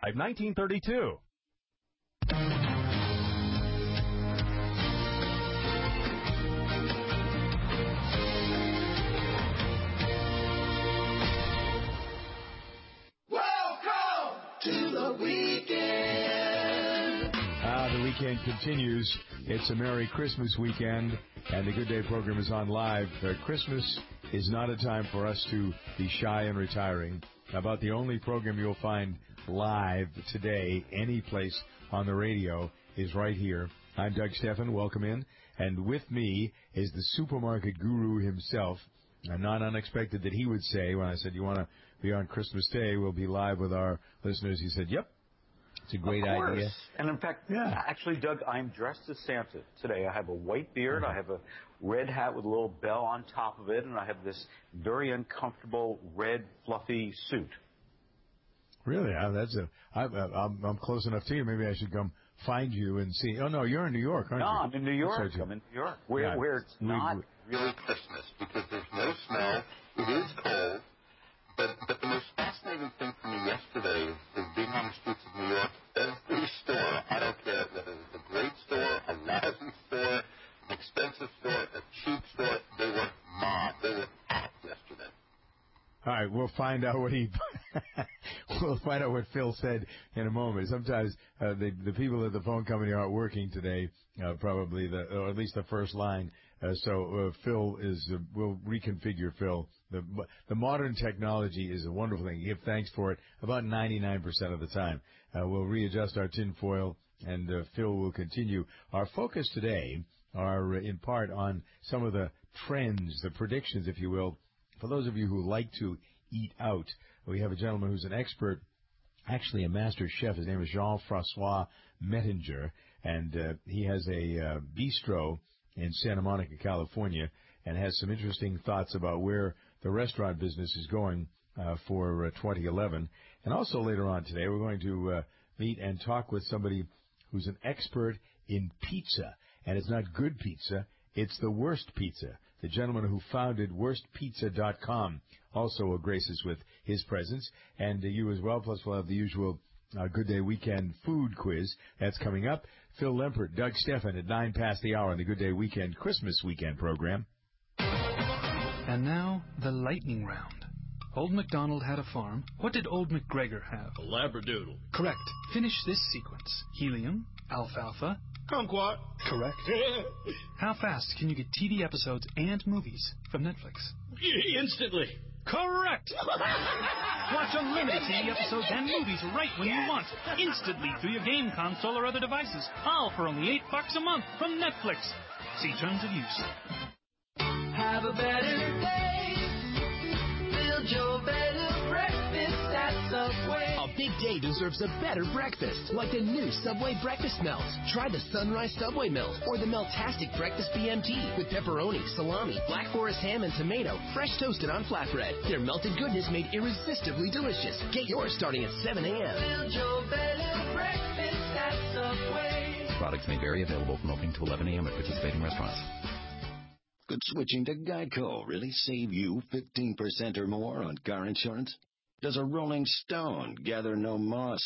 1932. Welcome to the weekend. The weekend continues. It's a Merry Christmas weekend, and the Good Day program is on live. Christmas is not a time for us to be shy and retiring. About the only program you'll find live today, any place on the radio, is right here. I'm Doug Stephan. Welcome in. And with me is the supermarket guru himself. Not unexpected that he would say, when I said, you want to be on Christmas Day, we'll be live with our listeners, he said, yep. It's a great idea. And in fact, actually, Doug, I'm dressed as Santa today. I have a white beard, I have a red hat with a little bell on top of it, and I have this very uncomfortable red fluffy suit. Really? I'm close enough to you. Maybe I should come find you and see. Oh, no, you're in New York, aren't you? No, I'm in New York. I'm in New York. Where it's not really Christmas because there's no snow. It is cold. But the most fascinating thing for me yesterday is being on the streets of New York. Every store, I don't care whether it's a great store, a lousy store, an expensive store, a cheap store, they were mobbed. They were packed yesterday. All right, we'll find out what we'll find out what Phil said in a moment. Sometimes the people at the phone company aren't working today, probably or at least the first line. So Phil we'll reconfigure Phil. The modern technology is a wonderful thing. Give thanks for it about 99% of the time. We'll readjust our tinfoil, and Phil will continue. Our focus today are in part on some of the trends, the predictions, if you will. For those of you who like to eat out, we have a gentleman who's an expert, actually a master chef. His name is Jean-Francois Mettinger, and he has a bistro in Santa Monica, California, and has some interesting thoughts about where the restaurant business is going for 2011. And also later on today, we're going to meet and talk with somebody who's an expert in pizza. And it's not good pizza, it's the worst pizza. The gentleman who founded worstpizza.com also will grace us with his presence. And you as well, plus we'll have the usual Good Day Weekend food quiz. That's coming up. Phil Lempert, Doug Stephan at 9 past the hour on the Good Day Weekend Christmas weekend program. And now, the lightning round. Old MacDonald had a farm. What did Old MacGregor have? A Labradoodle. Correct. Finish this sequence. Helium, alfalfa. Kumquat. Correct. How fast can you get TV episodes and movies from Netflix? Instantly. Correct! Watch unlimited TV episodes and movies right when you want, instantly through your game console or other devices, all for only $8 a month from Netflix. See terms of use. Have a better day. Build your better breakfast at Subway. A big day deserves a better breakfast, like the new Subway Breakfast Melt. Try the Sunrise Subway Melt or the Meltastic Breakfast BMT with pepperoni, salami, Black Forest ham, and tomato, fresh toasted on flatbread. Their melted goodness made irresistibly delicious. Get yours starting at 7 a.m. Build your better breakfast at Subway. Products may vary. Available from opening to 11 a.m. at participating restaurants. Could switching to Geico really save you 15% or more on car insurance? Does a rolling stone gather no moss?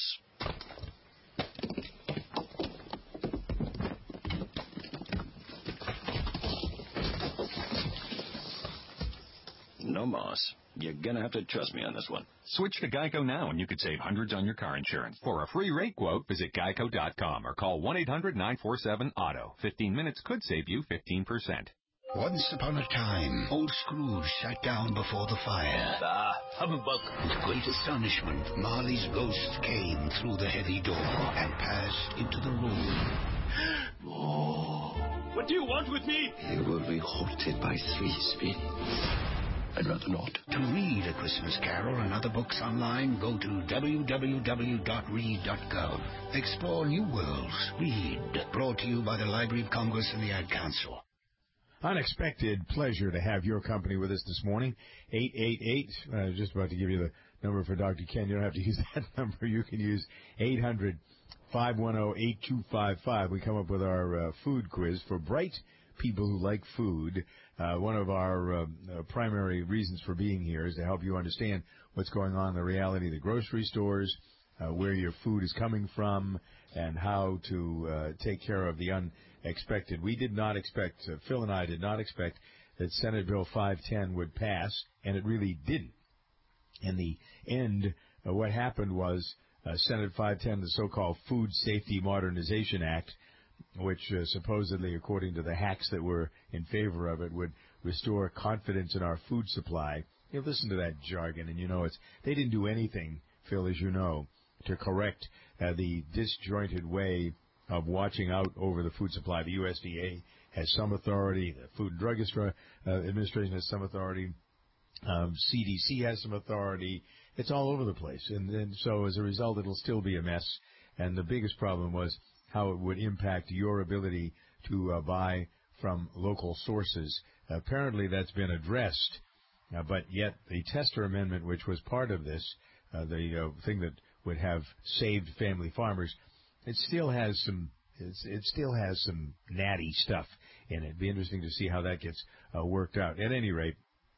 No moss. You're gonna have to trust me on this one. Switch to Geico now and you could save hundreds on your car insurance. For a free rate quote, visit geico.com or call 1-800-947-AUTO. 15 minutes could save you 15%. Once upon a time, old Scrooge sat down before the fire. Humbug. With great astonishment, Marley's ghost came through the heavy door and passed into the room. Oh, what do you want with me? You will be haunted by 3 spirits. I'd rather not. To read A Christmas Carol and other books online, go to www.read.gov. Explore new worlds. Read. Brought to you by the Library of Congress and the Ad Council. Unexpected pleasure to have your company with us this morning. 888, I was just about to give you the number for Dr. Ken. You don't have to use that number. You can use 800-510-8255. We come up with our food quiz for bright people who like food. One of our primary reasons for being here is to help you understand what's going on in the reality of the grocery stores, where your food is coming from and how to take care of the unexpected. We did not expect, Phil and I did not expect that Senate Bill 510 would pass, and it really didn't. In the end, what happened was Senate 510, the so-called Food Safety Modernization Act, which supposedly, according to the hacks that were in favor of it, would restore confidence in our food supply. You listen to that jargon, and you know they didn't do anything, Phil, as you know, to correct the disjointed way of watching out over the food supply. The USDA has some authority. The Food and Drug Administration has some authority. CDC has some authority. It's all over the place. And so as a result, it'll still be a mess. And the biggest problem was how it would impact your ability to buy from local sources. Apparently that's been addressed, but yet the Tester Amendment, which was part of this, the thing that would have saved family farmers, it still has some natty stuff in it. It'd be interesting to see how that gets worked out. At any rate,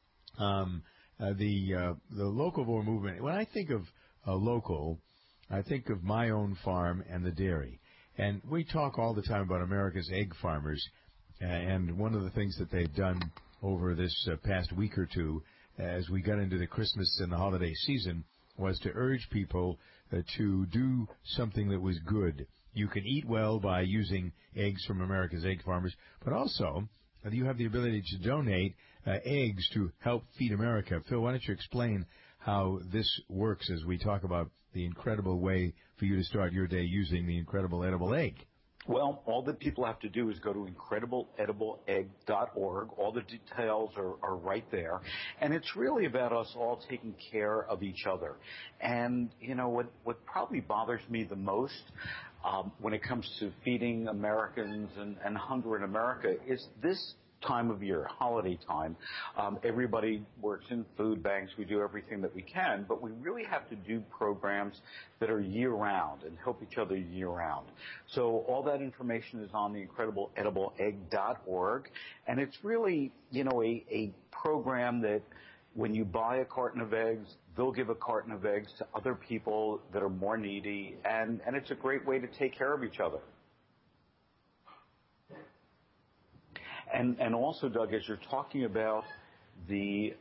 the locavore movement. When I think of local, I think of my own farm and the dairy. And we talk all the time about America's egg farmers. And one of the things that they've done over this past week or two, as we got into the Christmas and the holiday season, was to urge people to do something that was good. You can eat well by using eggs from America's egg farmers, but also you have the ability to donate eggs to help feed America. Phil, why don't you explain how this works as we talk about the incredible way for you to start your day using the incredible edible egg? Well, all that people have to do is go to incredibleedibleegg.org. All the details are right there. And it's really about us all taking care of each other. And, you know, what probably bothers me the most when it comes to feeding Americans and hunger in America is this time of year, holiday time. Everybody works in food banks. We do everything that we can, but we really have to do programs that are year-round and help each other year-round. So all that information is on the incredibleedibleegg.org, and it's really, you know, a program that when you buy a carton of eggs, they'll give a carton of eggs to other people that are more needy, and it's a great way to take care of each other. And also, Doug, as you're talking about the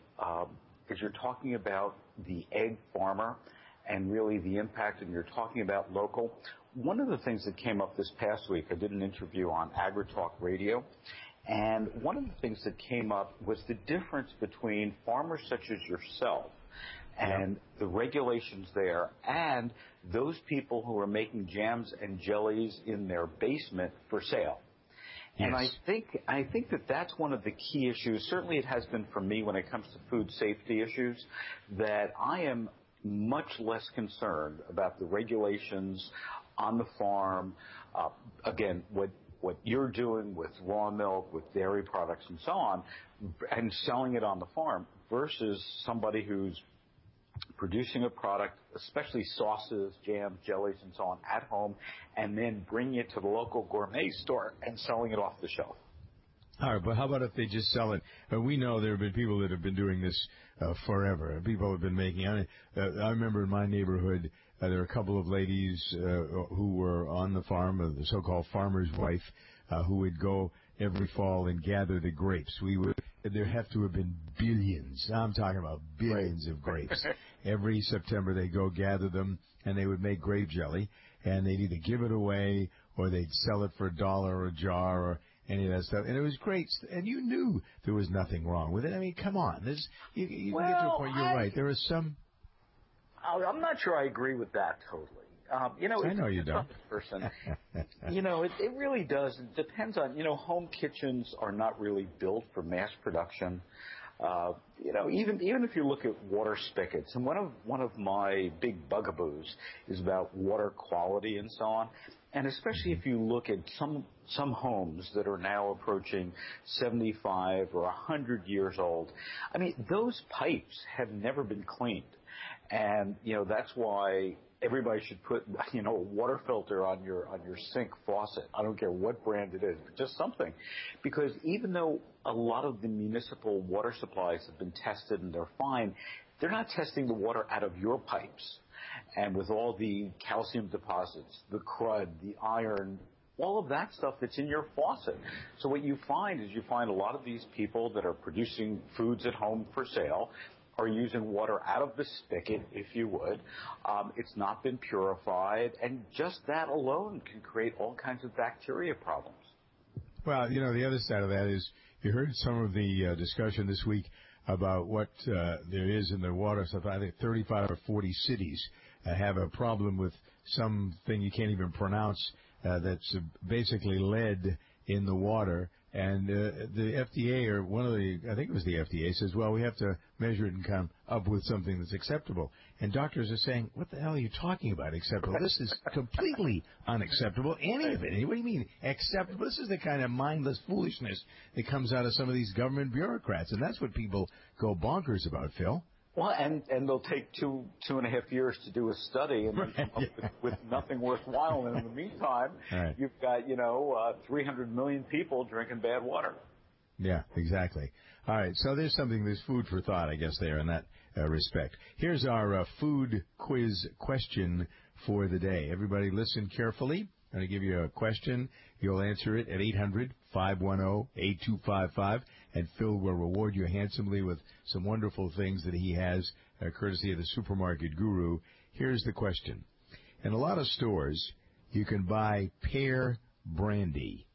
egg farmer and really the impact, and you're talking about local, one of the things that came up this past week, I did an interview on AgriTalk Radio, and one of the things that came up was the difference between farmers such as yourself and the regulations there and those people who are making jams and jellies in their basement for sale. Yes. And I think that that's one of the key issues. Certainly it has been for me when it comes to food safety issues, that I am much less concerned about the regulations on the farm. Again, what you're doing with raw milk, with dairy products and so on, and selling it on the farm versus somebody who's producing a product, especially sauces, jams, jellies, and so on, at home, and then bringing it to the local gourmet store and selling it off the shelf. All right, but how about if they just sell it? We know there have been people that have been doing this forever. People have been making. I remember in my neighborhood, there were a couple of ladies who were on the farm, the so-called farmer's wife, who would go every fall and gather the grapes. There have to have been billions. I'm talking about billions of grapes. Every September they'd go gather them, and they would make grape jelly, and they'd either give it away or they'd sell it for $1 a jar or any of that stuff. And it was great. And you knew there was nothing wrong with it. I mean, come on. You get to a point, you're right. There is some... I'm not sure I agree with that totally. I know you don't. Person. It really does. It depends on, home kitchens are not really built for mass production. Even if you look at water spigots, and one of my big bugaboos is about water quality and so on. And especially if you look at some homes that are now approaching 75 or 100 years old, I mean, those pipes have never been cleaned. And, that's why everybody should put, a water filter on your sink faucet. I don't care what brand it is, but just something. Because even though a lot of the municipal water supplies have been tested and they're fine, they're not testing the water out of your pipes. and with all the calcium deposits, the crud, the iron, all of that stuff that's in your faucet. So what you find is you find a lot of these people that are producing foods at home for sale are using water out of the spigot, if you would. It's not been purified, and just that alone can create all kinds of bacteria problems. Well, the other side of that is you heard some of the discussion this week about what there is in the water. So I think 35 or 40 cities have a problem with something you can't even pronounce that's basically lead in the water. And the FDA, or I think it was the FDA, says, well, we have to measure it and come up with something that's acceptable. And doctors are saying, what the hell are you talking about, acceptable? This is completely unacceptable, any of it. What do you mean, acceptable? This is the kind of mindless foolishness that comes out of some of these government bureaucrats, and that's what people go bonkers about, Phil. Well, and they'll take 2.5 years to do a study and come up with nothing worthwhile. And in the meantime, you've got, 300 million people drinking bad water. Yeah, exactly. All right, so there's food for thought, I guess, there in that respect. Here's our food quiz question for the day. Everybody listen carefully. I'm going to give you a question. You'll answer it at 800-510-8255, and Phil will reward you handsomely with some wonderful things that he has, courtesy of the Supermarket Guru. Here's the question. In a lot of stores, you can buy pear brandy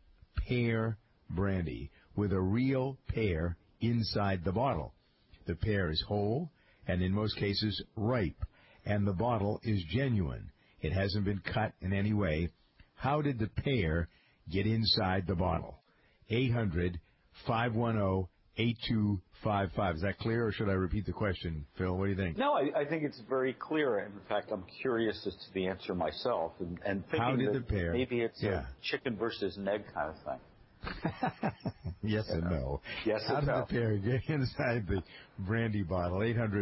with a real pear inside the bottle. The pear is whole and in most cases ripe, and the bottle is genuine. It hasn't been cut in any way. How did the pear get inside the bottle? 800-510-8255. Is that clear, or should I repeat the question, Phil? What do you think? No, I think it's very clear. In fact, I'm curious as to the answer myself, and thinking that maybe it's a chicken versus an egg kind of thing. Yes and no. Yes and no. How did the pear get inside the brandy bottle?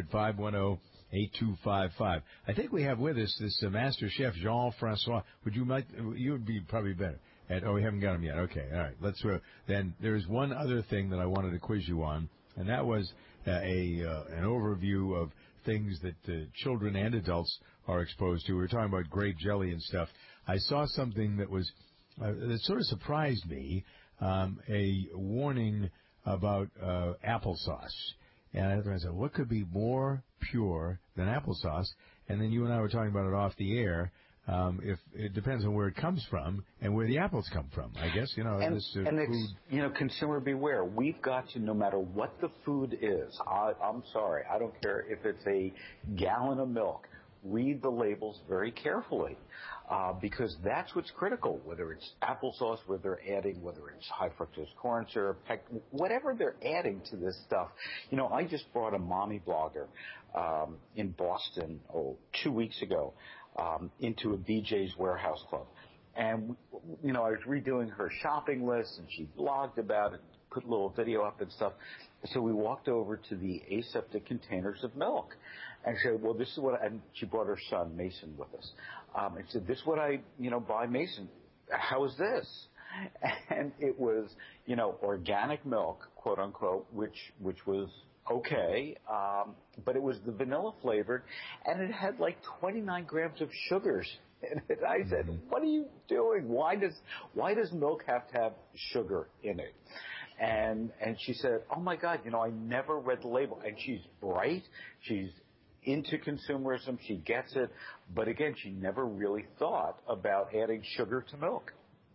800-510-8255. I think we have with us this master chef, Jean-Francois. You would be probably better. We haven't got him yet. Okay, all right. Then there's one other thing that I wanted to quiz you on, and that was an overview of things that children and adults are exposed to. We were talking about grape jelly and stuff. I saw something that was that sort of surprised me, a warning about applesauce. And I said, what could be more pure than applesauce? And then you and I were talking about it off the air. If it depends on where it comes from and where the apples come from, I guess. This food. Consumer beware. We've got to, no matter what the food is, I'm sorry, I don't care if it's a gallon of milk, read the labels very carefully, because that's what's critical, whether it's applesauce, whether it's high fructose corn syrup, whatever they're adding to this stuff. I just brought a mommy blogger in Boston 2 weeks ago into a BJ's Warehouse Club. And, I was redoing her shopping list, and she blogged about it, put a little video up and stuff. So we walked over to the aseptic containers of milk. And she said, well, this is and she brought her son, Mason, with us. And she said, this is what I, buy Mason. How is this? And it was, organic milk, quote unquote, which was okay, but it was the vanilla flavored, and it had like 29 grams of sugars in it. I said, what are you doing? Why does milk have to have sugar in it? And she said, oh my God, I never read the label. And she's bright, she's into consumerism, she gets it, but again, she never really thought about adding sugar to milk.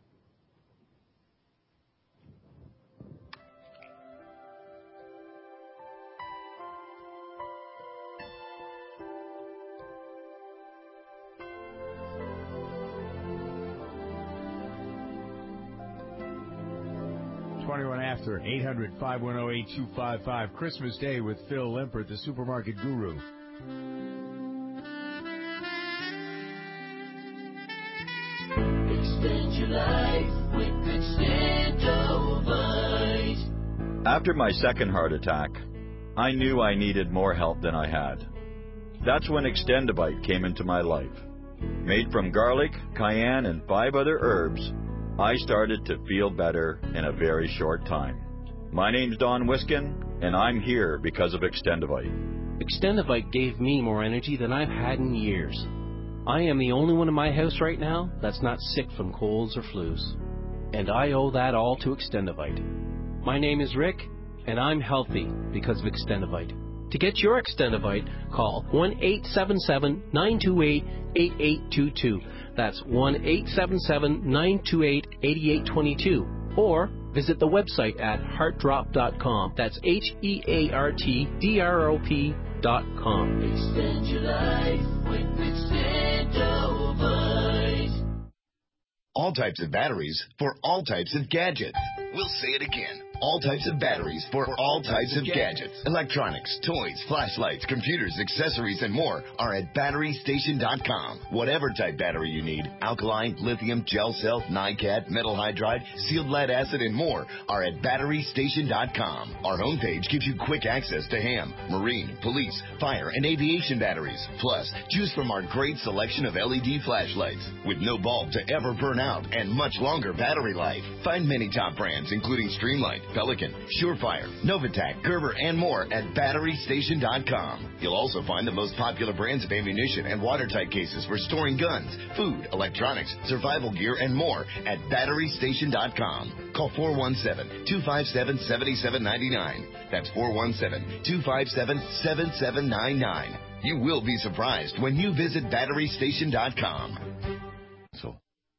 After 800-510-8255, Christmas Day with Phil Limpert, the Supermarket Guru. Extend your life with Extendovite. After my second heart attack, I knew I needed more help than I had. That's when Extendovite came into my life. Made from garlic, cayenne, and 5 other herbs, I started to feel better in a very short time. My name's Don Wiskin, and I'm here because of Extendovite. Extendivite gave me more energy than I've had in years. I am the only one in my house right now that's not sick from colds or flus. And I owe that all to Extendivite. My name is Rick, and I'm healthy because of Extendivite. To get your Extendivite, call 1-877-928-8822. That's 1-877-928-8822. Or visit the website at heartdrop.com. That's HEARTDROP.com. Extend your life with Extendivite. All types of batteries for all types of gadgets. We'll say it again. All types of batteries for all types of gadgets. Electronics, toys, flashlights, computers, accessories, and more are at BatteryStation.com. Whatever type battery you need, alkaline, lithium, gel cell, NiCad, metal hydride, sealed lead acid, and more are at BatteryStation.com. Our homepage gives you quick access to ham, marine, police, fire, and aviation batteries. Plus, choose from our great selection of LED flashlights with no bulb to ever burn out and much longer battery life. Find many top brands including Streamlight, Pelican, Surefire, Novitec, Gerber, and more at BatteryStation.com. You'll also find the most popular brands of ammunition and watertight cases for storing guns, food, electronics, survival gear, and more at BatteryStation.com. Call 417-257-7799. That's 417-257-7799. You will be surprised when you visit BatteryStation.com. So.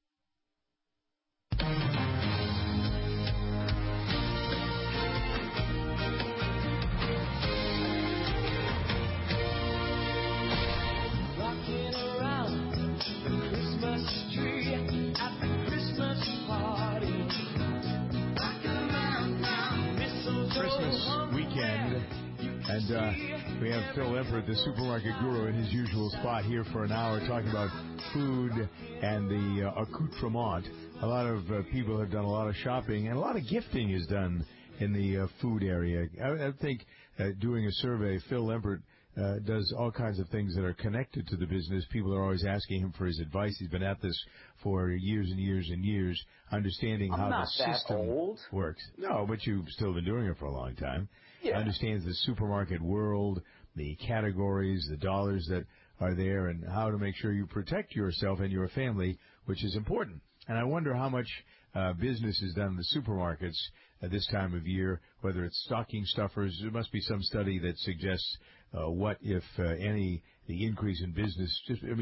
And we have Phil Lempert, the supermarket guru, in his usual spot here for an hour talking about food and the accoutrement. A lot of people have done a lot of shopping, and a lot of gifting is done in the food area. I think doing a survey, Phil Lempert does all kinds of things that are connected to the business. People are always asking him for his advice. He's been at this for years and years and years, understanding how the system works. No, but you've still been doing it for a long time. Yeah. Understands the supermarket world, the categories, the dollars that are there, and how to make sure you protect yourself and your family, which is important. And I wonder how much business is done in the supermarkets at this time of year, whether it's stocking stuffers. There must be some study that suggests what, if any, the increase in business.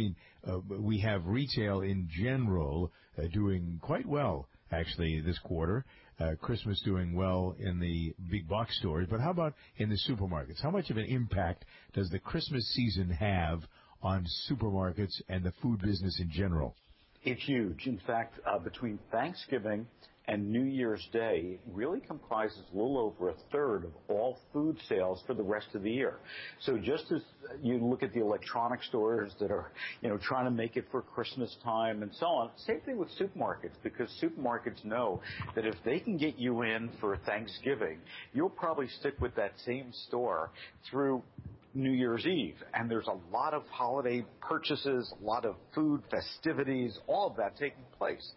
We have retail in general doing quite well, actually, this quarter. Christmas doing well in the big box stores. But how about in the supermarkets? How much of an impact does the Christmas season have on supermarkets and the food business in general? It's huge. In fact, between Thanksgiving and New Year's Day really comprises a little over a third of all food sales for the rest of the year. So just as you look at the electronic stores that are, trying to make it for Christmas time and so on, same thing with supermarkets, because supermarkets know that if they can get you in for Thanksgiving, you'll probably stick with that same store through New Year's Eve. And there's a lot of holiday purchases, a lot of food festivities, all of that taking place.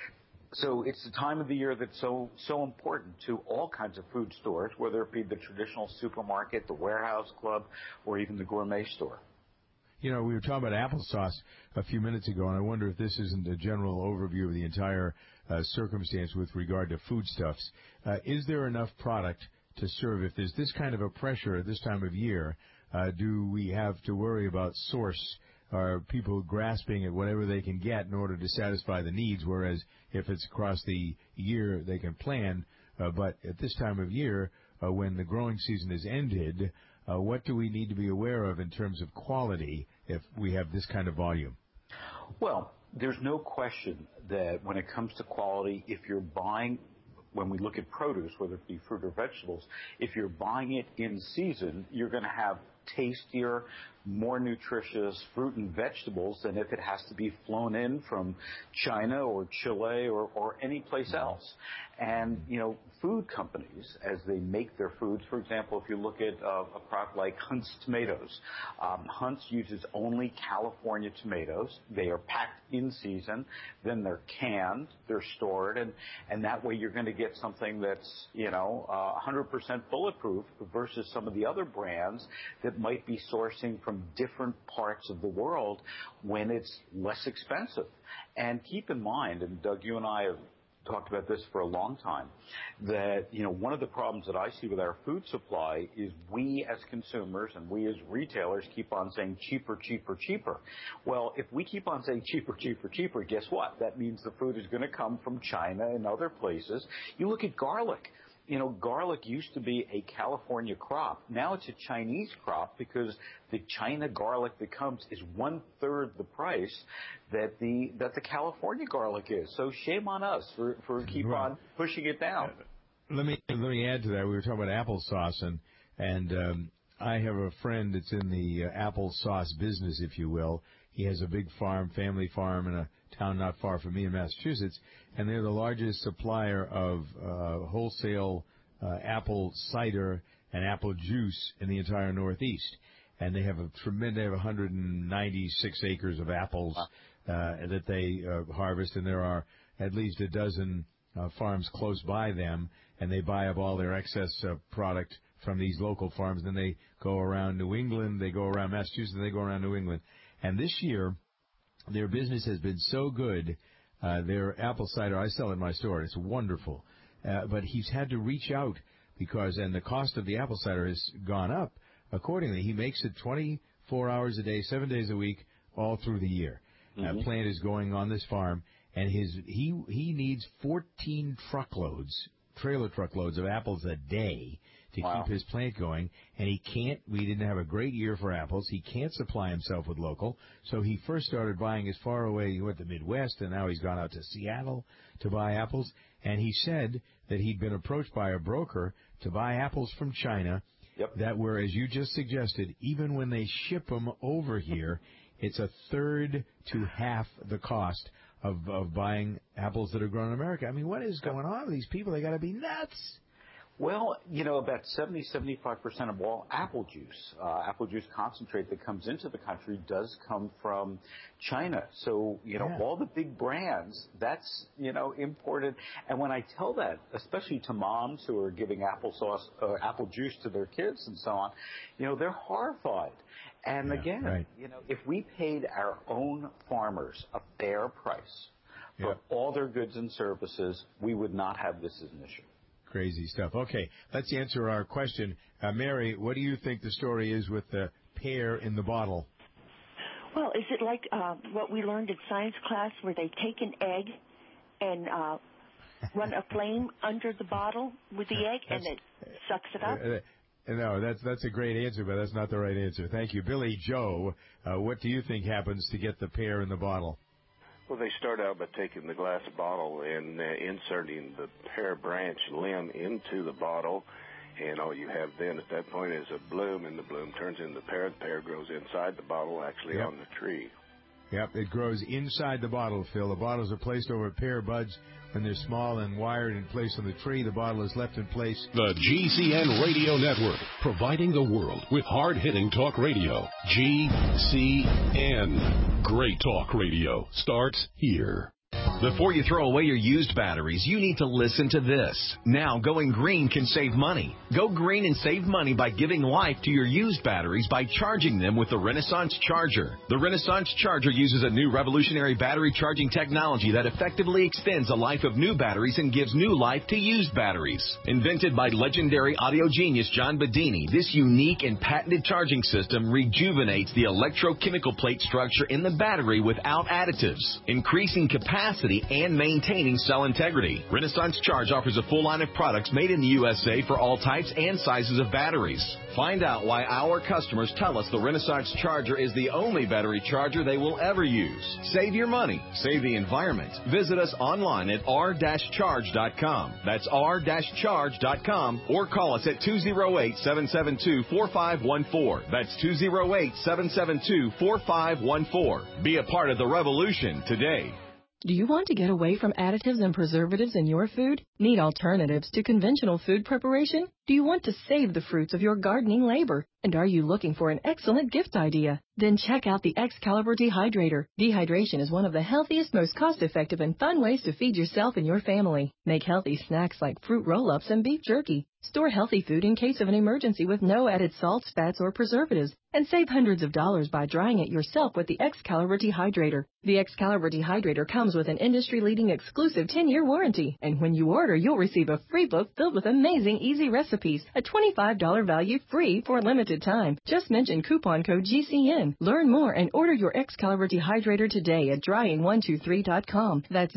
So it's the time of the year that's so important to all kinds of food stores, whether it be the traditional supermarket, the warehouse club, or even the gourmet store. We were talking about applesauce a few minutes ago, and I wonder if this isn't a general overview of the entire circumstance with regard to foodstuffs. Is there enough product to serve? If there's this kind of a pressure at this time of year, do we have to worry about source? Are people grasping at whatever they can get in order to satisfy the needs, whereas if it's across the year, they can plan. But at this time of year, when the growing season is ended, what do we need to be aware of in terms of quality if we have this kind of volume? Well, there's no question that when it comes to quality, if you're buying, when we look at produce, whether it be fruit or vegetables, if you're buying it in season, you're going to have tastier, more nutritious fruit and vegetables than if it has to be flown in from China or Chile or any place else. And, food companies, as they make their foods, for example, if you look at a product like Hunt's tomatoes, Hunt's uses only California tomatoes. They are packed in season, then they're canned, they're stored, and that way you're going to get something that's, 100% bulletproof versus some of the other brands that might be sourcing from different parts of the world when it's less expensive. And keep in mind, and Doug, you and I have talked about this for a long time, that, one of the problems that I see with our food supply is we as consumers and we as retailers keep on saying cheaper, cheaper, cheaper. Well, if we keep on saying cheaper, cheaper, cheaper, guess what? That means the food is going to come from China and other places. You look at garlic. Garlic used to be a California crop. Now it's a Chinese crop because the China garlic that comes is 1/3 the price that the California garlic is. So shame on us for keep on pushing it down. Let me add to that. We were talking about applesauce, and I have a friend that's in the applesauce business, if you will. He has a big farm, family farm, in a town not far from me in Massachusetts, and they're the largest supplier of wholesale apple cider and apple juice in the entire Northeast. And they have 196 acres of apples that they harvest, and there are at least a dozen farms close by them, and they buy up all their excess product from these local farms. Then they go around New England, they go around Massachusetts, and they go around New England. And this year, their business has been so good. Their apple cider, I sell in my store. It's wonderful. But he's had to reach out and the cost of the apple cider has gone up accordingly. He makes it 24 hours a day, 7 days a week, all through the year. Plant is going on this farm, and he needs 14 trailer truckloads of apples a day to keep his plant going, and we didn't have a great year for apples. He can't supply himself with local, so he first started buying as far away. He went to the Midwest, and now he's gone out to Seattle to buy apples, and he said that he'd been approached by a broker to buy apples from China that were, as you just suggested, even when they ship them over here, it's 1/3 to half the cost of buying apples that are grown in America. I mean, what is going on with these people? They got to be nuts. Well, about 75% of all apple juice concentrate that comes into the country does come from China. So, all the big brands, that's, imported. And when I tell that, especially to moms who are giving apple juice to their kids and so on, they're horrified. And again, if we paid our own farmers a fair price for all their goods and services, we would not have this as an issue. Crazy stuff. Okay, let's answer our question. Mary, what do you think the story is with the pear in the bottle? Well, is it like what we learned in science class where they take an egg and run a flame under the bottle with the egg and it sucks it up? No, that's a great answer, but that's not the right answer. Thank you. Billy Joe, what do you think happens to get the pear in the bottle? Well, they start out by taking the glass bottle and inserting the pear branch limb into the bottle, and all you have then at that point is a bloom, and the bloom turns into the pear. The pear grows inside the bottle, actually on the tree. Yep, it grows inside the bottle, Phil. The bottles are placed over pear buds when they're small and wired in place on the tree. The bottle is left in place. The GCN Radio Network, providing the world with hard-hitting talk radio. GCN. Great talk radio starts here. Before you throw away your used batteries, you need to listen to this. Now, going green can save money. Go green and save money by giving life to your used batteries by charging them with the Renaissance Charger. The Renaissance Charger uses a new revolutionary battery charging technology that effectively extends the life of new batteries and gives new life to used batteries. Invented by legendary audio genius John Bedini, this unique and patented charging system rejuvenates the electrochemical plate structure in the battery without additives, increasing capacity capacity and maintaining cell integrity. Renaissance Charge offers a full line of products made in the USA for all types and sizes of batteries. Find out why our customers tell us the Renaissance Charger is the only battery charger they will ever use. Save your money. Save the environment. Visit us online at r-charge.com. That's r-charge.com, or call us at 208-772-4514. That's 208-772-4514. Be a part of the revolution today. Do you want to get away from additives and preservatives in your food? Need alternatives to conventional food preparation? Do you want to save the fruits of your gardening labor? And are you looking for an excellent gift idea? Then check out the Excalibur Dehydrator. Dehydration is one of the healthiest, most cost-effective, and fun ways to feed yourself and your family. Make healthy snacks like fruit roll-ups and beef jerky. Store healthy food in case of an emergency with no added salts, fats, or preservatives. And save hundreds of dollars by drying it yourself with the Excalibur Dehydrator. The Excalibur Dehydrator comes with an industry-leading exclusive 10-year warranty. And when you order, you'll receive a free book filled with amazing easy recipes. A $25 value free for a limited time. Just mention coupon code GCN. Learn more and order your Excalibur Dehydrator today at drying123.com. That's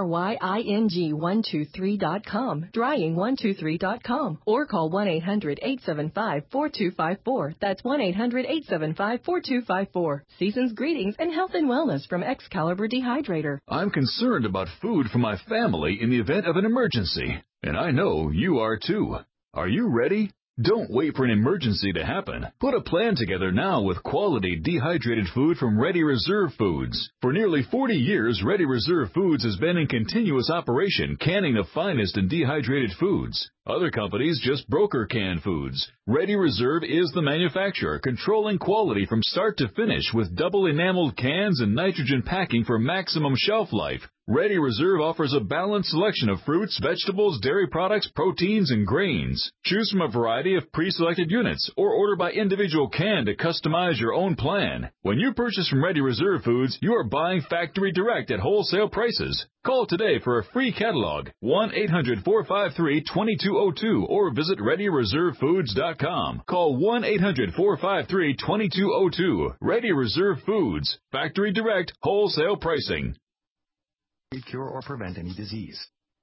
DRYING123.com. Drying123.com. Or call 1-800-875-4254. That's 1-800-875-4254. Season's greetings and health and wellness from Excalibur Dehydrator. I'm concerned about food for my family in the event of an emergency, and I know you are too. Are you ready? Don't wait for an emergency to happen. Put a plan together now with quality dehydrated food from Ready Reserve Foods. For nearly 40 years, Ready Reserve Foods has been in continuous operation, canning the finest in dehydrated foods. Other companies just broker canned foods. Ready Reserve is the manufacturer, controlling quality from start to finish with double enameled cans and nitrogen packing for maximum shelf life. Ready Reserve offers a balanced selection of fruits, vegetables, dairy products, proteins, and grains. Choose from a variety of pre-selected units or order by individual can to customize your own plan. When you purchase from Ready Reserve Foods, you are buying factory direct at wholesale prices. Call today for a free catalog, 1-800-453-2202, or visit ReadyReserveFoods.com. Call 1-800-453-2202. Ready Reserve Foods, factory direct, wholesale pricing. Cure or prevent any disease.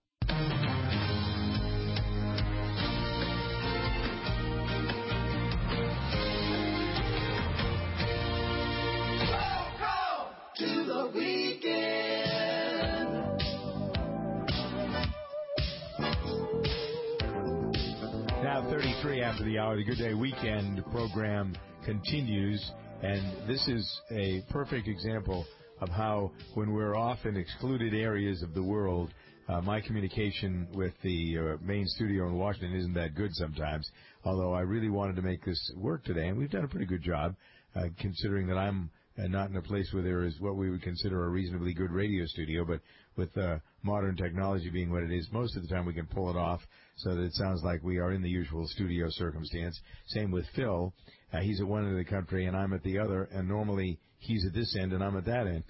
To the weekend. Now 33 after the hour, the Good Day Weekend program continues, and this is a perfect example of how when we're off in excluded areas of the world, my communication with the main studio in Washington isn't that good sometimes, although I really wanted to make this work today, and we've done a pretty good job, considering that I'm not in a place where there is what we would consider a reasonably good radio studio, but with modern technology being what it is, most of the time we can pull it off so that it sounds like we are in the usual studio circumstance. Same with Phil. He's at one end of the country and I'm at the other, and normally he's at this end and I'm at that end.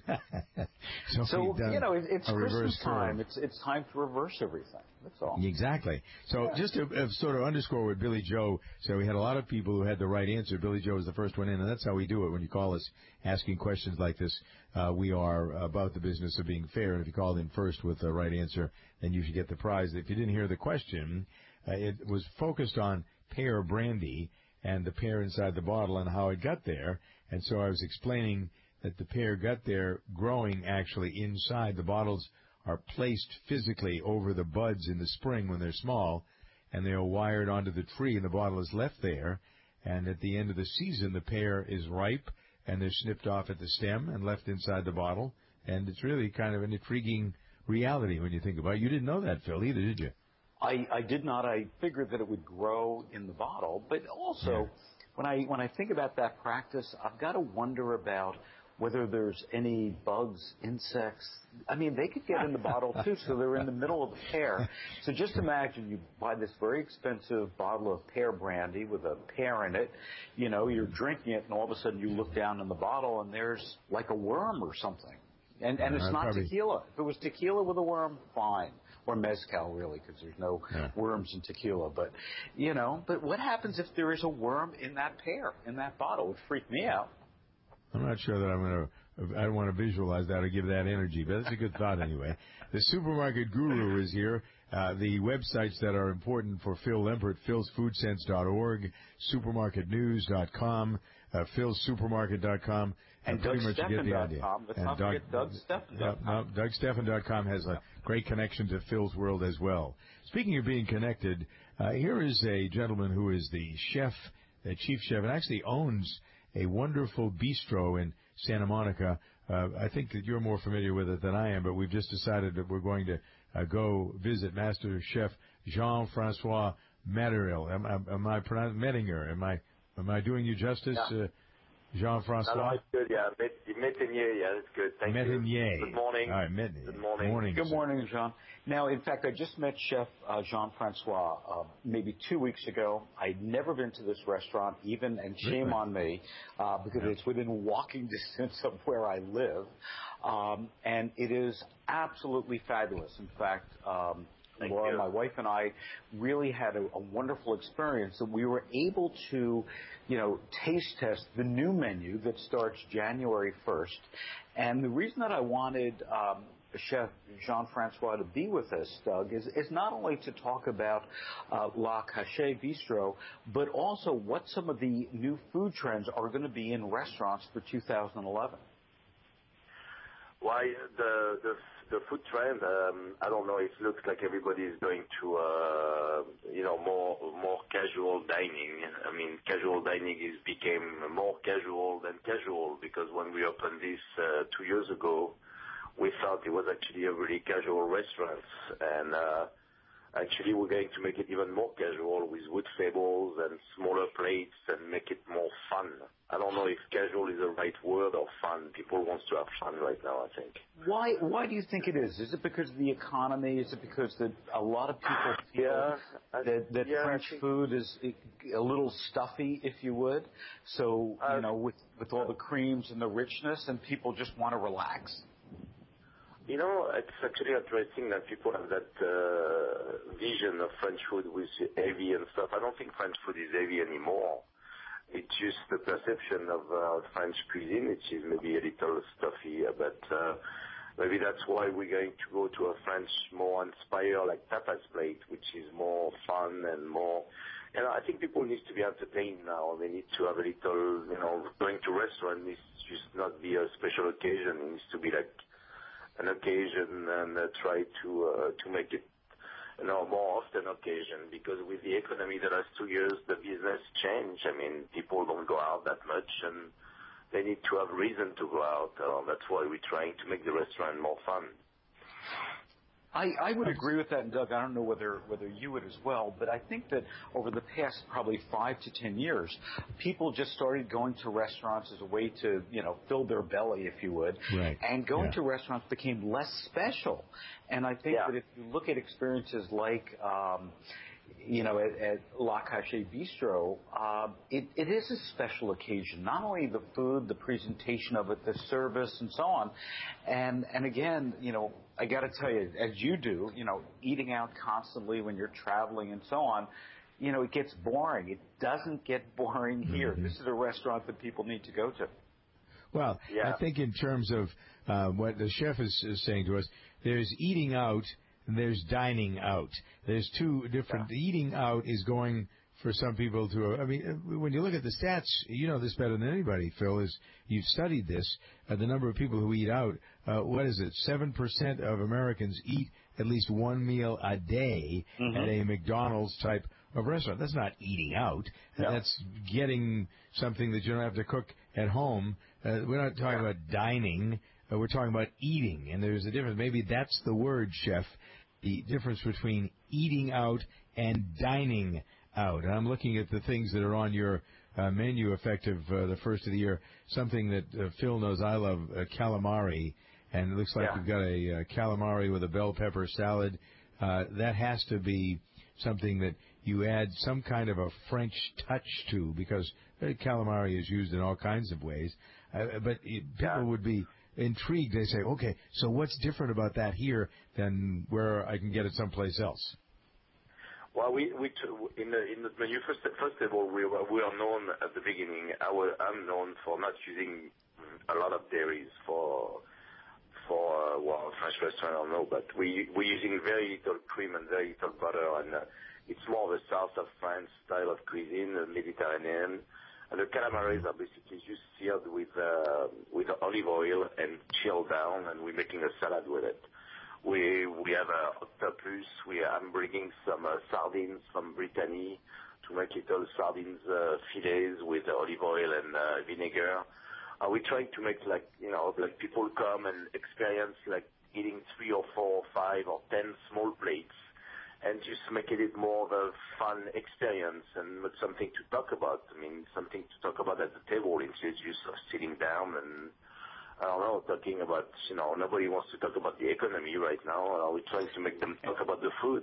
So you know, it's Christmas time. It's time to reverse everything. That's all. Exactly. So just to sort of underscore what Billy Joe said, we had a lot of people who had the right answer. Billy Joe was the first one in, and that's how we do it. When you call us asking questions like this, we are about the business of being fair. And if you called in first with the right answer, then you should get the prize. If you didn't hear the question, it was focused on pear brandy and the pear inside the bottle and how it got there. And so I was explaining that the pear got there growing actually inside. The bottles are placed physically over the buds in the spring when they're small, and they are wired onto the tree, and the bottle is left there. And at the end of the season, the pear is ripe, and they're snipped off at the stem and left inside the bottle. And it's really kind of an intriguing reality when you think about it. You didn't know that, Phil, either, did you? I did not. I figured that it would grow in the bottle, but also when I think about that practice, I've got to wonder about whether there's any bugs, insects. I mean, they could get in the bottle too, so they're in the middle of the pear. So just imagine you buy this very expensive bottle of pear brandy with a pear in it. You know, you're drinking it, and all of a sudden you look down in the bottle, and there's like a worm or something. And it's not tequila. If it was tequila with a worm, fine. Or mezcal, really, because there's no worms in tequila. But, you know, but what happens if there is a worm in that pear, in that bottle? It would freak me out. I'm not sure that I'm going to I don't want to visualize that or give that energy, but that's a good thought anyway. The supermarket guru is here. The websites that are important for Phil Lempert, philsfoodsense.org, supermarketnews.com, philsupermarket.com. And pretty much you get the idea. Let's not forget DougSteffen.com. DougSteffen.com has a great connection to Phil's world as well. Speaking of being connected, here is a gentleman who is the chef, the chief chef, and actually owns a wonderful bistro in Santa Monica. I think that you're more familiar with it than I am, but we've just decided that we're going to go visit Master Chef Jean-Francois Metterill. Am I pronouncing Mettinger? Am I doing you justice, Jean-Francois? No, it's good, yeah. Mettinger, yeah, that's good. Thank you. Good morning. All right, Good morning. Good morning, Jean. Now, in fact, I just met Chef Jean-Francois maybe 2 weeks ago. I'd never been to this restaurant, and shame on me, because it's within walking distance of where I live. And it is absolutely fabulous. In fact, Laura, my wife, and I really had a wonderful experience. And we were able to, taste test the new menu that starts January 1st. And the reason that I wanted Chef Jean-Francois to be with us, Doug, is not only to talk about La Cachée Bistro, but also what some of the new food trends are going to be in restaurants for 2011. Why the food trend? I don't know. It looks like everybody is going to more casual dining. I mean, casual dining became more casual than casual, because when we opened this 2 years ago, we thought it was actually a really casual restaurant, and actually we're going to make it even more casual with wood tables and smaller plates and make it more fun. I don't know if casual is the right word or fun. People want to have fun right now, I think. Why do you think it is? Is it because of the economy? Is it because that a lot of people feel that French food is a little stuffy, if you would? So, with all the creams and the richness, and people just want to relax? It's actually interesting that people have that vision of French food with heavy and stuff. I don't think French food is heavy anymore. It's just the perception of French cuisine, which is maybe a little stuffy, but maybe that's why we're going to go to a French, more inspired, like tapas plate, which is more fun and more... I think people need to be entertained now. They need to have a little, going to restaurant needs to just not be a special occasion. It needs to be like an occasion, and try to make it more often occasion, because with the economy the last 2 years, the business changed. I mean, people don't go out that much, and they need to have reason to go out. That's why we're trying to make the restaurant more fun. I would agree with that, Doug. I don't know whether you would as well, but I think that over the past probably 5 to 10 years, people just started going to restaurants as a way to, fill their belly, if you would. Right. And going to restaurants became less special. And I think that if you look at experiences like, at La Cachée Bistro, it is a special occasion. Not only the food, the presentation of it, the service, and so on. And again, I got to tell you, as you do, eating out constantly when you're traveling and so on, it gets boring. It doesn't get boring here. This is a restaurant that people need to go to. Well, I think in terms of what the chef is saying to us, there's eating out and there's dining out. There's two different. Eating out is going for some people to. I mean, when you look at the stats, you know this better than anybody, Phil. Is you've studied this. The number of people who eat out. What is it? 7% of Americans eat at least one meal a day at a McDonald's type of restaurant. That's not eating out. That's getting something that you don't have to cook at home. We're not talking about dining. We're talking about eating, and there's a difference. Maybe that's the word, Chef, the difference between eating out and dining out. And I'm looking at the things that are on your menu effective the first of the year, something that Phil knows I love, calamari, and it looks like we've got a calamari with a bell pepper salad. That has to be something that you add some kind of a French touch to, because calamari is used in all kinds of ways. But people would be intrigued. They say, okay, so what's different about that here than where I can get it someplace else? Well, in the menu, first of all, we are known at the beginning. I'm known for not using a lot of dairies for well, French restaurant, I don't know, but we're using very little cream and very little butter, and it's more of a south of France style of cuisine, Mediterranean. And the calamares are basically just seared with olive oil and chilled down, and we're making a salad with it. We have octopus. I'm bringing some sardines from Brittany to make little sardines fillets with olive oil and vinegar. We're trying to make like people come and experience like eating 3 or 4 or 5 or 10 small plates, and just making it more of a fun experience and not something to talk about. I mean, something to talk about at the table instead of just sitting down and, I don't know, talking about, nobody wants to talk about the economy right now. We're trying to make them talk about the food.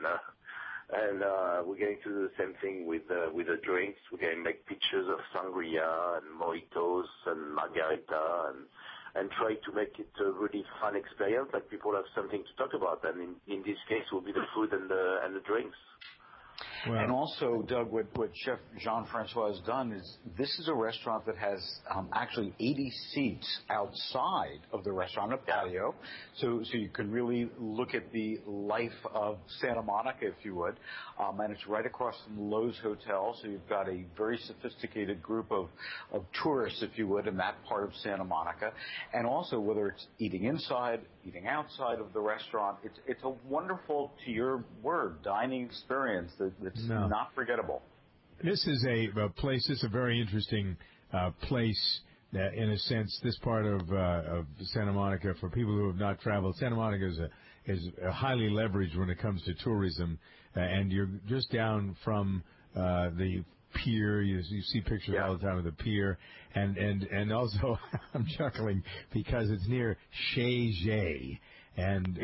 And we're going to do the same thing with the drinks. We're going to make pictures of sangria and mojitos and margarita and try to make it a really fun experience, like people have something to talk about. And in this case, will be the food and the drinks. Well, and also, Doug, what Chef Jean-Francois has done is this is a restaurant that has actually 80 seats outside of the restaurant, a patio, so you can really look at the life of Santa Monica, if you would. And it's right across from the Loews Hotel, so you've got a very sophisticated group of tourists, if you would, in that part of Santa Monica. And also, whether it's eating inside, eating outside of the restaurant, it's a wonderful, to your word, dining experience that's not forgettable. This is a place. This is a very interesting place. In a sense, this part of Santa Monica, for people who have not traveled, Santa Monica is highly leveraged when it comes to tourism, and you're just down from the pier. You see pictures all the time of the pier, and also I'm chuckling because it's near Chez Jay. And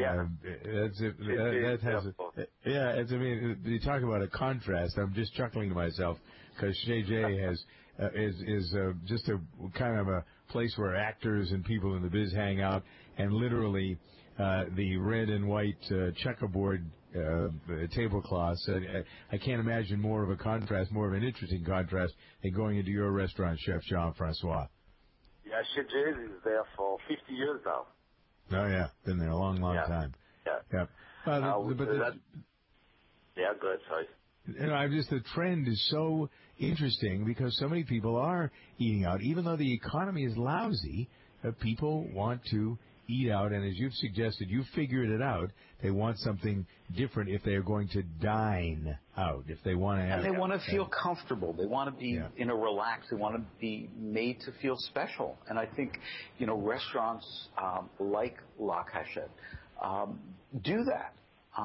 that has I mean, you talk about a contrast. I'm just chuckling to myself because Chez Jay is just a kind of a place where actors and people in the biz hang out, and literally the red and white checkerboard tablecloths. I can't imagine more of a contrast, more of an interesting contrast than going into your restaurant, Chef Jean-Francois. Yeah, Chez Jay is there for 50 years now. Oh, yeah. Been there a long time. Yeah. But go ahead, sorry. The trend is so interesting because so many people are eating out. Even though the economy is lousy, people want to eat out. And as you've suggested, you've figured it out. They want something different if they are going to dine out, if they want to have. And they want to feel comfortable. They want to be relaxed. They want to be made to feel special. And I think, restaurants like La Cachette do that.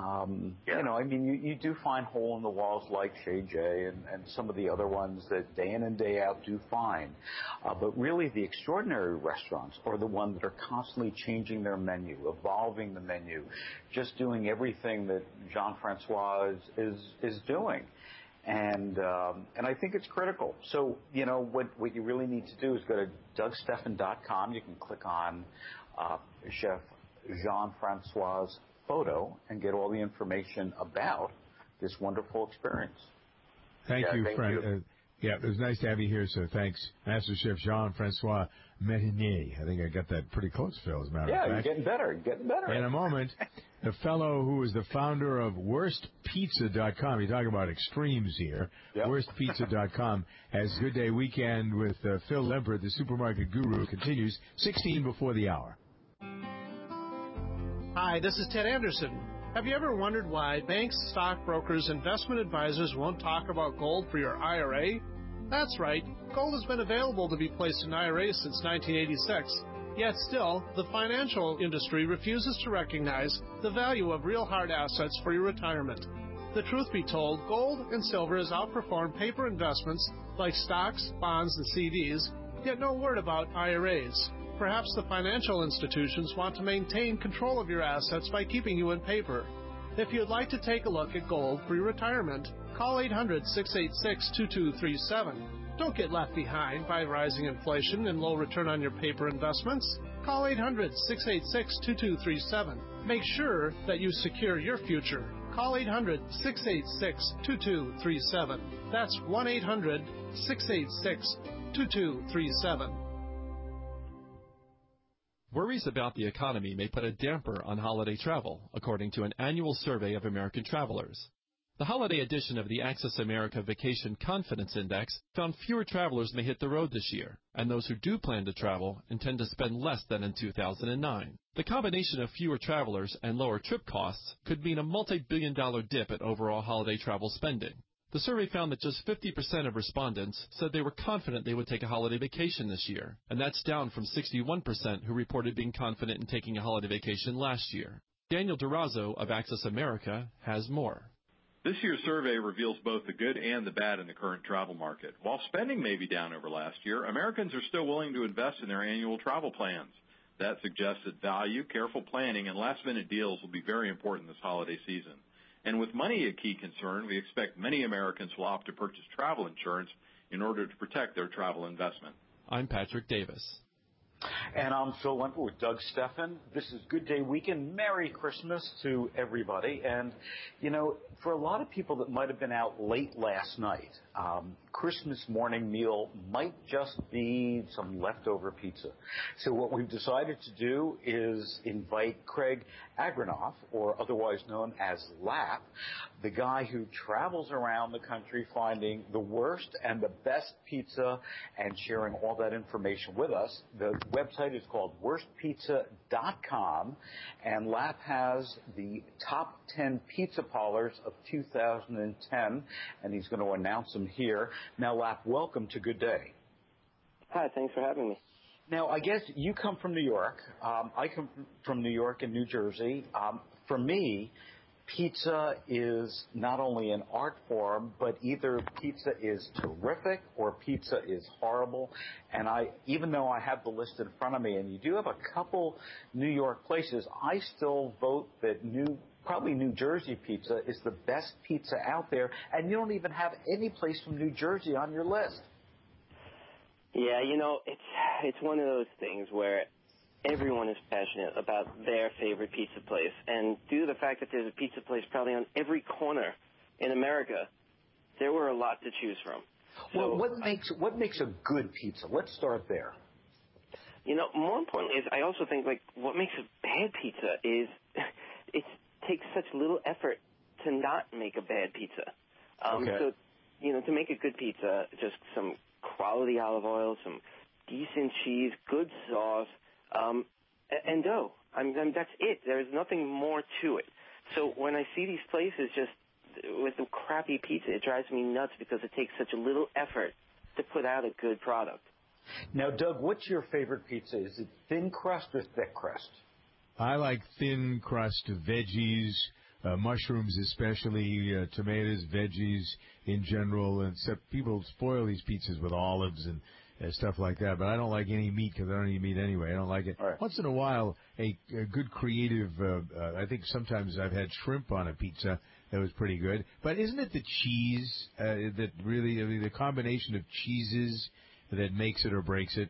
You do find hole-in-the-walls like Chez Jay and some of the other ones that day in and day out do fine. But really the extraordinary restaurants are the ones that are constantly changing their menu, evolving the menu, just doing everything that Jean-Francois is doing. And I think it's critical. So, what you really need to do is go to DougStephan.com. You can click on Chef Jean-Francois' photo and get all the information about this wonderful experience. Thank you, friend. It was nice to have you here, so thanks. Master Chef Jean-Francois Métainier. I think I got that pretty close, Phil, as a matter of fact. Yeah, you're getting better. In a moment, the fellow who is the founder of WorstPizza.com, you're talking about extremes here, WorstPizza.com, has Good Day Weekend with Phil Lempert, the supermarket guru, continues 16 before the hour. Hi, this is Ted Anderson. Have you ever wondered why banks, stockbrokers, investment advisors won't talk about gold for your IRA? That's right. Gold has been available to be placed in IRAs since 1986. Yet still, the financial industry refuses to recognize the value of real hard assets for your retirement. The truth be told, gold and silver has outperformed paper investments like stocks, bonds, and CDs, yet no word about IRAs. Perhaps the financial institutions want to maintain control of your assets by keeping you in paper. If you'd like to take a look at gold for your retirement, call 800-686-2237. Don't get left behind by rising inflation and low return on your paper investments. Call 800-686-2237. Make sure that you secure your future. Call 800-686-2237. That's 1-800-686-2237. Worries about the economy may put a damper on holiday travel, according to an annual survey of American travelers. The holiday edition of the Access America Vacation Confidence Index found fewer travelers may hit the road this year, and those who do plan to travel intend to spend less than in 2009. The combination of fewer travelers and lower trip costs could mean a multi-billion-dollar dip in overall holiday travel spending. The survey found that just 50% of respondents said they were confident they would take a holiday vacation this year, and that's down from 61% who reported being confident in taking a holiday vacation last year. Daniel Durazo of Access America has more. This year's survey reveals both the good and the bad in the current travel market. While spending may be down over last year, Americans are still willing to invest in their annual travel plans. That suggests that value, careful planning, and last-minute deals will be very important this holiday season. And with money a key concern, we expect many Americans will opt to purchase travel insurance in order to protect their travel investment. I'm Patrick Davis. And I'm Phil Wentworth with Doug Steffen. This is Good Day Weekend. Merry Christmas to everybody. And, you know, for a lot of people that might have been out late last night, Christmas morning meal might just be some leftover pizza. So what we've decided to do is invite Craig Agranoff, or otherwise known as Lap, the guy who travels around the country finding the worst and the best pizza and sharing all that information with us. The website is called worstpizza.com, and Lap has the top 10 pizza parlors of 2010, and he's going to announce them here. Now, Lap, welcome to Good Day. Hi, thanks for having me. Now, I guess you come from New York. I come from New York and New Jersey. For me, pizza is not only an art form, but either pizza is terrific or pizza is horrible. And even though I have the list in front of me, and you do have a couple New York places, I still vote that probably New Jersey pizza is the best pizza out there, and you don't even have any place from New Jersey on your list. Yeah, you know, it's one of those things where everyone is passionate about their favorite pizza place, and due to the fact that there's a pizza place probably on every corner in America, there were a lot to choose from. Well, what makes a good pizza? Let's start there. You know, more importantly, is I also think, like, what makes a bad pizza is it takes such little effort to not make a bad pizza. Okay. So, you know, to make a good pizza, just some quality olive oil, some decent cheese, good sauce, and dough. I mean, that's it. There's nothing more to it. So when I see these places just with the crappy pizza, it drives me nuts because it takes such a little effort to put out a good product. Now, Doug, what's your favorite pizza? Is it thin crust or thick crust? I like thin crust, veggies, mushrooms especially, tomatoes, veggies in general. And people spoil these pizzas with olives and stuff like that. But I don't like any meat because I don't eat meat anyway. I don't like it. Right. Once in a while, a good creative, I think sometimes I've had shrimp on a pizza that was pretty good. But isn't it the cheese that really, the combination of cheeses that makes it or breaks it?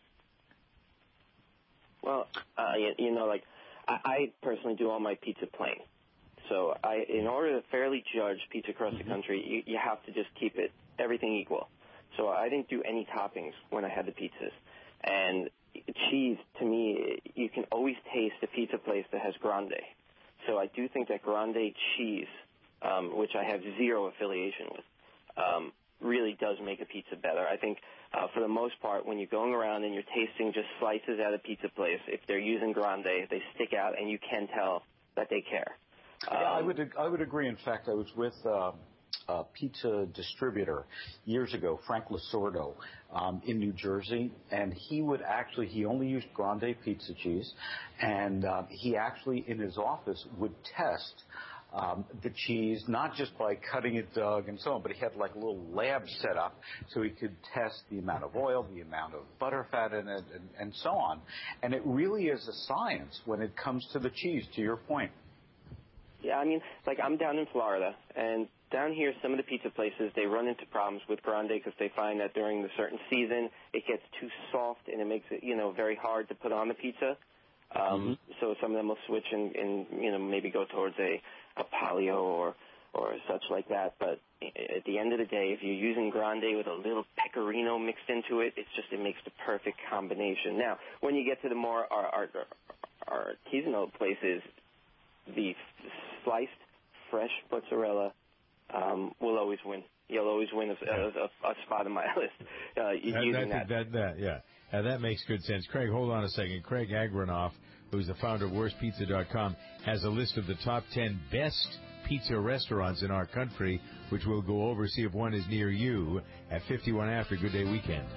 Well, you know, like, I personally do all my pizza plain. So in order to fairly judge pizza across the country, you have to just keep everything equal. So I didn't do any toppings when I had the pizzas. And cheese, to me, you can always taste a pizza place that has grande. So I do think that grande cheese, which I have zero affiliation with, really does make a pizza better. I think for the most part, when you're going around and you're tasting just slices at a pizza place, if they're using grande, they stick out and you can tell that they care. Yeah, I would agree. In fact, I was with a pizza distributor years ago, Frank Lasordo, in New Jersey, and he only used grande pizza cheese, and he actually in his office would test the cheese, not just by cutting it, Doug, and so on, but he had like a little lab set up so he could test the amount of oil, the amount of butter fat in it, and so on. And it really is a science when it comes to the cheese, to your point. Yeah, I mean, like, I'm down in Florida, and down here, some of the pizza places, they run into problems with grande because they find that during the certain season, it gets too soft and it makes it, very hard to put on the pizza. So some of them will switch and maybe go towards a palio or or such like that. But at the end of the day, if you're using grande with a little pecorino mixed into it, it makes the perfect combination. Now, when you get to the more artisanal places, the sliced fresh mozzarella will always win. You'll always win a spot on my list using that. That makes good sense. Craig, hold on a second. Craig Agranoff, who's the founder of worstpizza.com, has a list of the top 10 best pizza restaurants in our country, which we'll go over, see if one is near you at 51 after Good Day Weekend.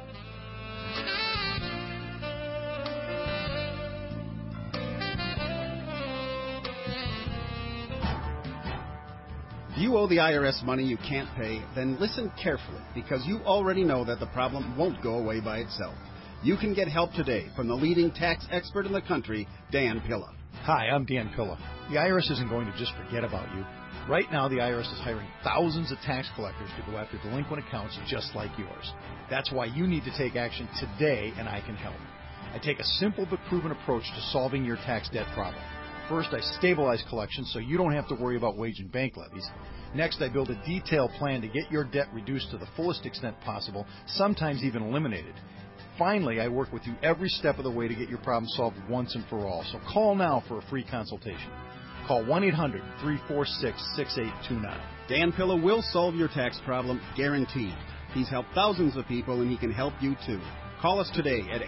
If you owe the IRS money you can't pay, then listen carefully, because you already know that the problem won't go away by itself. You can get help today from the leading tax expert in the country, Dan Pilla. Hi, I'm Dan Pilla. The IRS isn't going to just forget about you. Right now, the IRS is hiring thousands of tax collectors to go after delinquent accounts just like yours. That's why you need to take action today, and I can help. I take a simple but proven approach to solving your tax debt problem. First, I stabilize collections so you don't have to worry about wage and bank levies. Next, I build a detailed plan to get your debt reduced to the fullest extent possible, sometimes even eliminated. Finally, I work with you every step of the way to get your problem solved once and for all. So call now for a free consultation. Call 1-800-346-6829. Dan Pilla will solve your tax problem, guaranteed. He's helped thousands of people, and he can help you too. Call us today at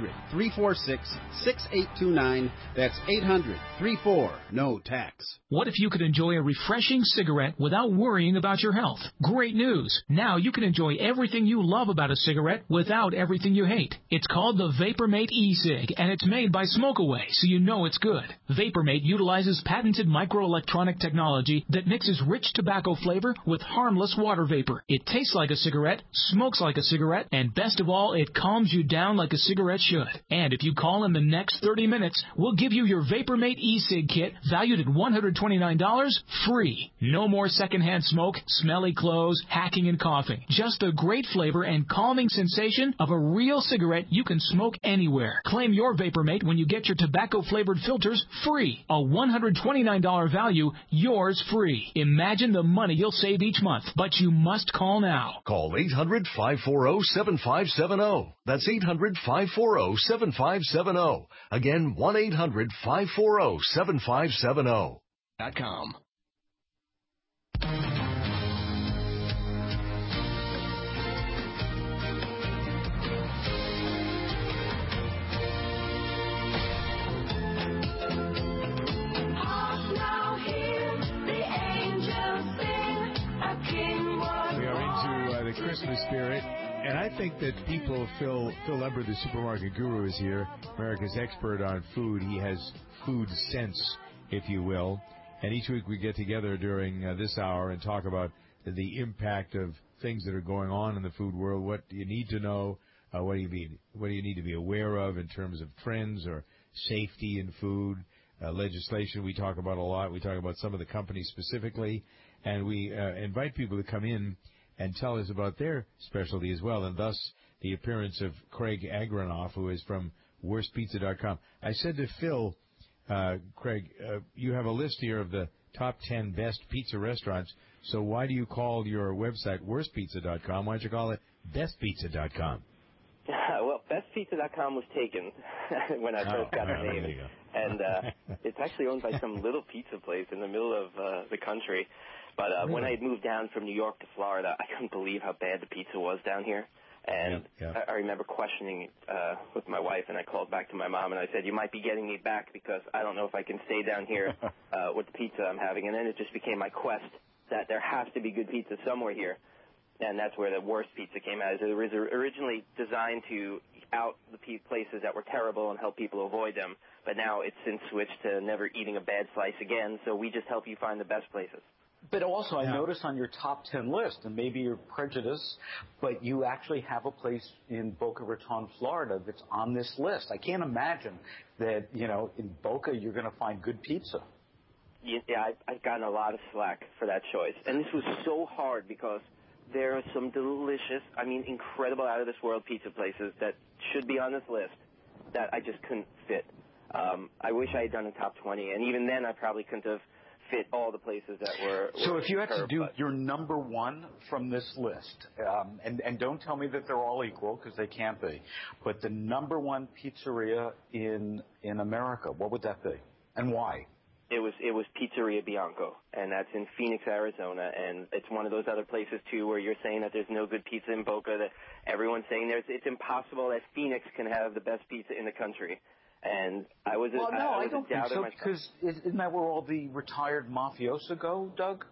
800-346-6829. That's 800-34-NO-TAX. What if you could enjoy a refreshing cigarette without worrying about your health? Great news! Now you can enjoy everything you love about a cigarette without everything you hate. It's called the VaporMate e-cig, and it's made by Smokeaway, so you know it's good. VaporMate utilizes patented microelectronic technology that mixes rich tobacco flavor with harmless water vapor. It tastes like a cigarette, smokes like a cigarette, and best of all, it calms you down like a cigarette should. And if you call in the next 30 minutes, we'll give you your VaporMate e-cig kit valued at $129 free. No more secondhand smoke, smelly clothes, hacking and coughing. Just the great flavor and calming sensation of a real cigarette you can smoke anywhere. Claim your VaporMate when you get your tobacco-flavored filters free. A $129 value, yours free. Imagine the money you'll save each month, but you must call now. Call 800-540-7570. That's 800-540-7570. Again, 1-800-540-7570. .com. The Christmas spirit, and I think that Phil Lumber, the supermarket guru, is here, America's expert on food. He has food sense, if you will, and each week we get together during this hour and talk about the impact of things that are going on in the food world. What do you need to know? What do you need to be aware of in terms of trends or safety in food? Legislation we talk about a lot. We talk about some of the companies specifically, and we invite people to come in and tell us about their specialty as well, and thus the appearance of Craig Agranoff, who is from worstpizza.com. I said to Phil, Craig, you have a list here of the top 10 best pizza restaurants, so why do you call your website worstpizza.com? Why don't you call it bestpizza.com? Well, bestpizza.com was taken when I first got the name, and it's actually owned by some little pizza place in the middle of the country. But really? When I had moved down from New York to Florida, I couldn't believe how bad the pizza was down here. And I remember questioning with my wife, and I called back to my mom, and I said, you might be getting me back because I don't know if I can stay down here with the pizza I'm having. And then it just became my quest that there has to be good pizza somewhere here. And that's where the worst pizza came out. It was originally designed to out the places that were terrible and help people avoid them. But now it's since switched to never eating a bad slice again, so we just help you find the best places. But also, I noticed on your top 10 list, and maybe you're prejudiced, but you actually have a place in Boca Raton, Florida that's on this list. I can't imagine that, in Boca you're going to find good pizza. Yeah, I've gotten a lot of slack for that choice. And this was so hard because there are some delicious, incredible out-of-this-world pizza places that should be on this list that I just couldn't fit. I wish I had done a top 20, and even then I probably couldn't have fit all the places that were So if you had to curb, do but- your number one from this list, and don't tell me that they're all equal, because they can't be, but the number one pizzeria in America, what would that be, and why? It was Pizzeria Bianco, and that's in Phoenix, Arizona, and it's one of those other places too where you're saying that there's no good pizza in Boca. That everyone's saying it's impossible that Phoenix can have the best pizza in the country. And I was I don't think so, myself. because isn't that where all the retired mafiosi go, Doug?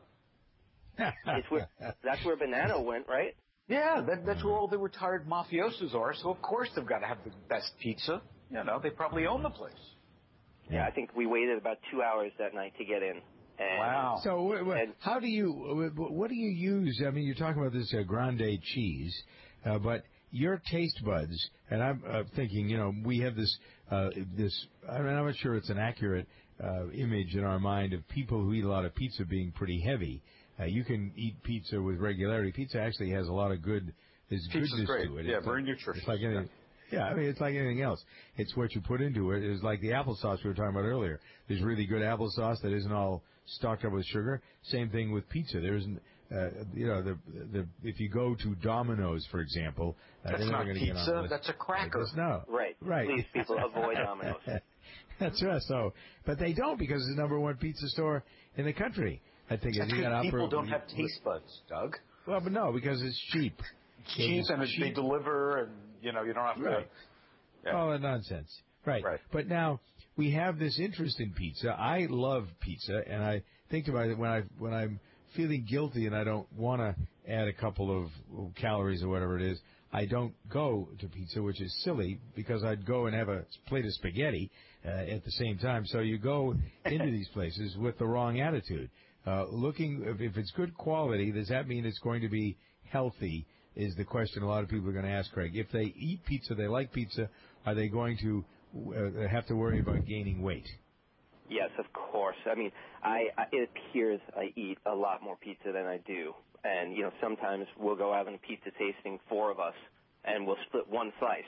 That's where Banana went, right? Yeah, that's where all the retired mafiosos are. So of course they've got to have the best pizza. You know, they probably own the place. Yeah, I think we waited about 2 hours that night to get in. And, wow. So what do you use? I mean, you're talking about this grande cheese, but your taste buds, and I'm thinking, you know, we have this, I mean, I'm not sure it's an accurate image in our mind of people who eat a lot of pizza being pretty heavy. You can eat pizza with regularity. Pizza actually has a lot of goodness to it. Yeah, very nutritious. It's like anything. Yeah, I mean, it's like anything else. It's what you put into it. It's like the applesauce we were talking about earlier. There's really good applesauce that isn't all stocked up with sugar. Same thing with pizza. There isn't, you know, if you go to Domino's, for example, that's they're not going to pizza. get on That's a cracker. No, right. Please, people, avoid Domino's. That's right. So, but they don't, because it's the number one pizza store in the country. I think that's because people don't have taste buds, Doug. Well, but no, because it's cheap. It's cheap, and they deliver, and you know, you don't have to. Right. Yeah. All that nonsense. Right. But now we have this interest in pizza. I love pizza, and I think about it when I'm feeling guilty and I don't want to add a couple of calories or whatever it is. I don't go to pizza, which is silly, because I'd go and have a plate of spaghetti at the same time. So you go into these places with the wrong attitude. Looking, if it's good quality, does that mean it's going to be healthy? Is the question a lot of people are going to ask, Craig. If they eat pizza, they like pizza, are they going to have to worry about gaining weight? Yes, of course. I mean, it appears I eat a lot more pizza than I do. And, you know, sometimes we'll go out on a pizza tasting, 4 of us, and we'll split one slice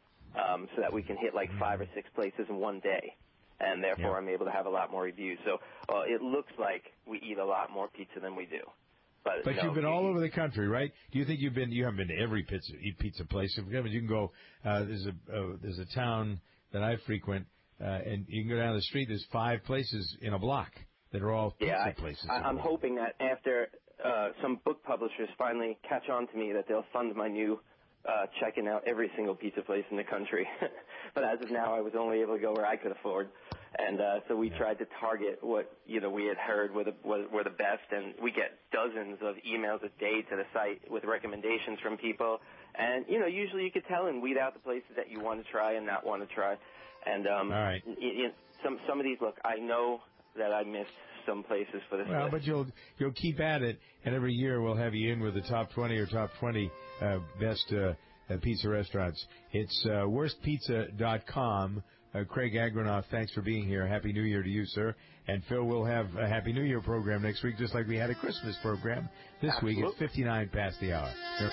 so that we can hit like 5 or 6 places in one day. And therefore I'm able to have a lot more reviews. So it looks like we eat a lot more pizza than we do. But no, you've been all over the country, right? Do you think you haven't been to every pizza place? I mean, you can go. There's a town that I frequent, and you can go down the street. There's 5 places in a block that are all pizza places. I'm hoping that after some book publishers finally catch on to me, that they'll fund my new checking out every single pizza place in the country. But as of now, I was only able to go where I could afford. And so we tried to target what, you know, we had heard were the best, and we get dozens of emails a day to the site with recommendations from people. And, you know, usually you could tell and weed out the places that you want to try and not want to try. And all right. Some of these, look, I know that I missed some places for this Well, list. but you'll keep at it, and every year we'll have you in with the top 20 or top 20 best pizza restaurants. It's worstpizza.com. Craig Agronoff, thanks for being here. Happy New Year to you, sir. And Phil, we'll have a Happy New Year program next week, just like we had a Christmas program this week. It's 59 past the hour.